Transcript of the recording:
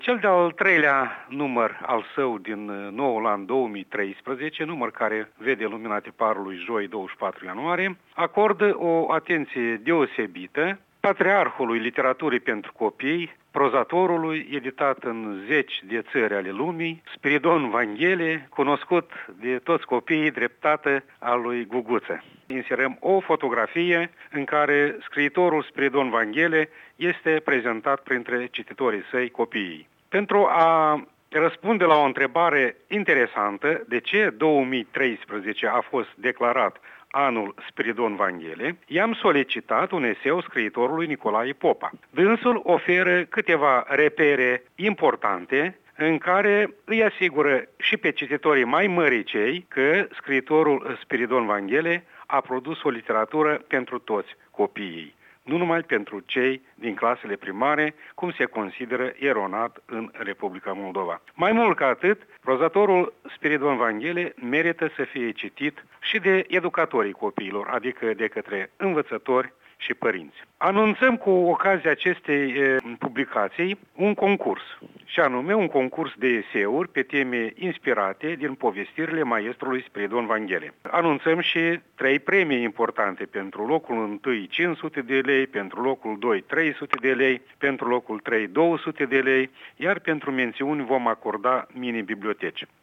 Cel de-al treilea număr al său din noul an 2013, număr care vede lumina tiparului joi 24 ianuarie, acordă o atenție deosebită patriarhului literaturii pentru copii, prozatorului, editat în zeci de țări ale lumii, Spiridon Vanghele, cunoscut de toți copiii drept tată al lui Guguță. Inserăm o fotografie în care scriitorul Spiridon Vanghele este prezentat printre cititorii săi copiii. Pentru a răspunde la o întrebare interesantă, de ce 2013 a fost declarat anul Spiridon Vanghele, i-am solicitat un eseu scriitorului Nicolae Popa. Dânsul oferă câteva repere importante în care îi asigură și pe cititorii mai măricei că scriitorul Spiridon Vanghele a produs o literatură pentru toți copiii, nu numai pentru cei din clasele primare, cum se consideră eronat în Republica Moldova. Mai mult ca atât, prozatorul Spiridon Vanghele merită să fie citit și de educatorii copiilor, adică de către învățători și părinți. Anunțăm cu ocazia acestei publicații un concurs, și anume un concurs de eseuri pe teme inspirate din povestirile maestrului Spiridon Vanghele. Anunțăm și 3 premii importante: pentru locul 1 500 de lei, pentru locul 2 300 de lei, pentru locul 3 200 de lei, iar pentru mențiuni vom acorda mini-biblioteci.